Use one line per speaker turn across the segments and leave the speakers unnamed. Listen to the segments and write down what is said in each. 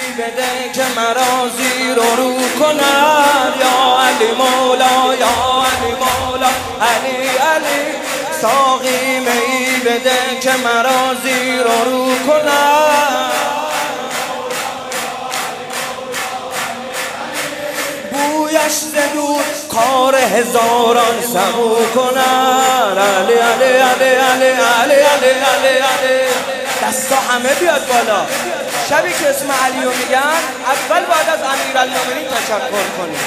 بده که مرا زیر و رو کند. یا علی مولا یا علی مولا علی علی. ساقی می بده که مرا زیر و رو کند. بویش ز دور کار هزاران سبو کند. علی علی علی علی علی علی علی علی. دستا همه بیاد بالا. شبی که اسم علی رو میگن اول بعد از امیرالمومنین تشکر کنید.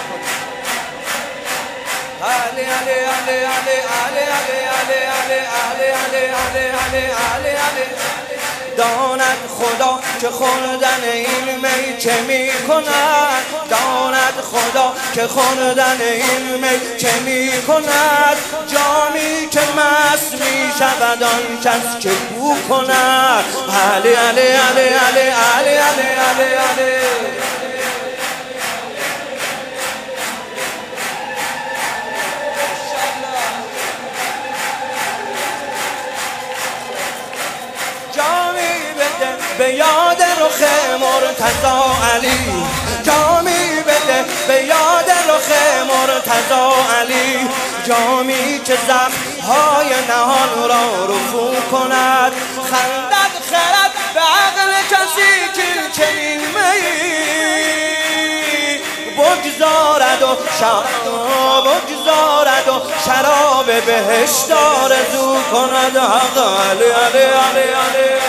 علی علی علی علی علی علی علی علی علی علی علی علی علی. داند خدا که خوردن این می چه می کند. داند خدا که خوردن این می چه می کند. جامی که مست می شود آن کس که بو کند. علی علی علی علی علی علی علی علی. به یاد رخ مرتضی علی. جامی بده به یاد رخ مرتضی علی. جامی که زخم‌های نهان را رفو کند. خندد خرد به عقل کسی که چنین می بگذارد و شراب بهشت آرزو کند. حق علی علی علی علی.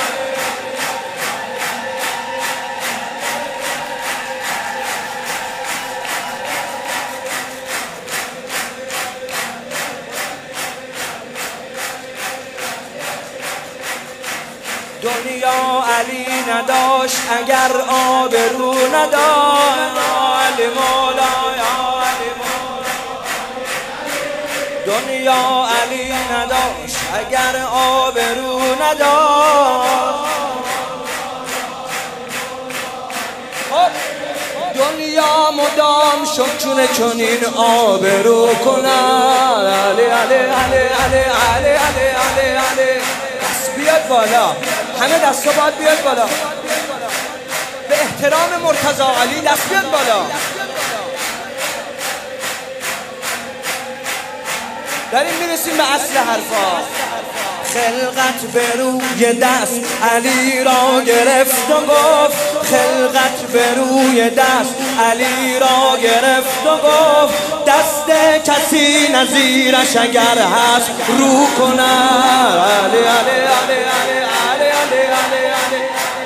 دنیا علی نداشت اگر آبرو نداشت. علی مولا یا علی مولا. دنیا علی نداشت اگر آبرو نداشت. دنیا مدام شد چون چنین آبرو کند. علی علی علی علی علی علی علی علی. بیاد بالا. همه دستا باید بیاد بالا. به احترام مرتضی علی دست بیاد بالا. داریم میرسیم به اصل حرفا. خلقت به روی دست علی را گرفت و گفت. خلقت به روی دست علی را گرفت و گفت. دست کسی نظیرش اگر هست رو کند. علی علی علی علی علی علی علی علی.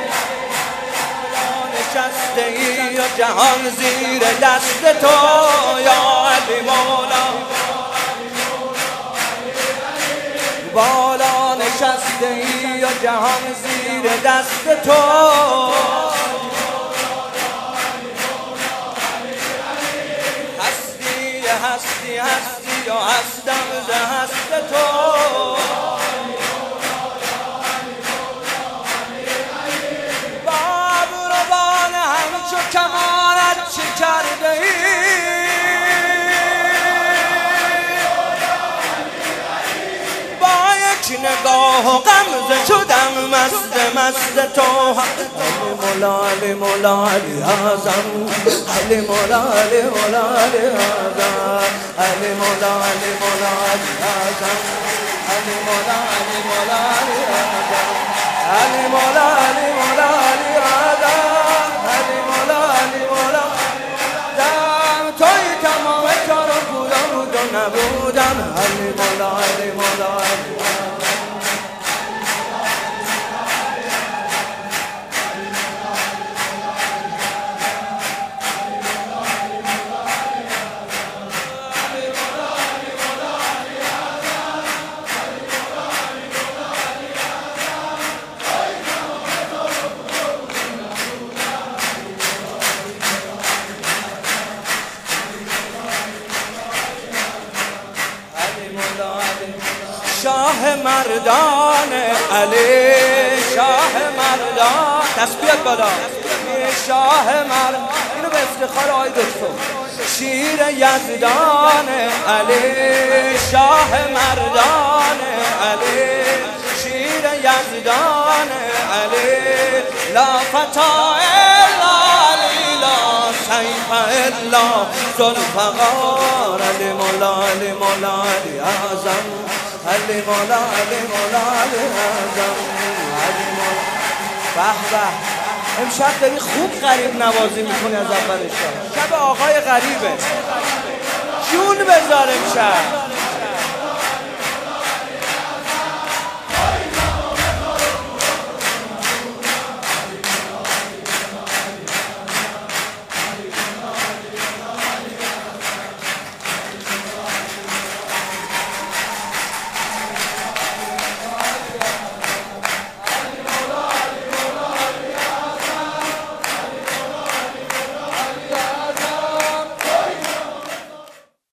نشسته ای و جهان زیر دست تو یا علی مولا. بالا نشسته ای و جهان زیر دست تو. هستی هستی هستی و هستم ز هست تو. باب روان همچو کمانت چه کرده ای. نگاه و غمزه شدم مست تو. علی مولا علی مولا علی اعظم. علی مولا علی مولا علی اعظم. علی مولا علی مولا علی اعظم. علی مولا علی مولا علی اعظم. علی مولا علی مولا علی اعظم. علی مولا علی مولا دم توی تمام کار و بود و نبودم. علی مولا علی مولا علی اعظم. شاه مردان علی. شاه مردان دست بیاد بالا. شاه مردان. اینو به افتخار آقای دکتر. شیر یزدان علی. شاه مردان علی. شیر یزدان علی. لا فتای الله ذوالفقار علی مولا علی مولا علی اعظم علی مولا علی مولا علی اعظم علی مولا. به به امشب داری خوب غریب نوازی میکنی از اول شب. شب آقای غریبه، جون بذار امشب.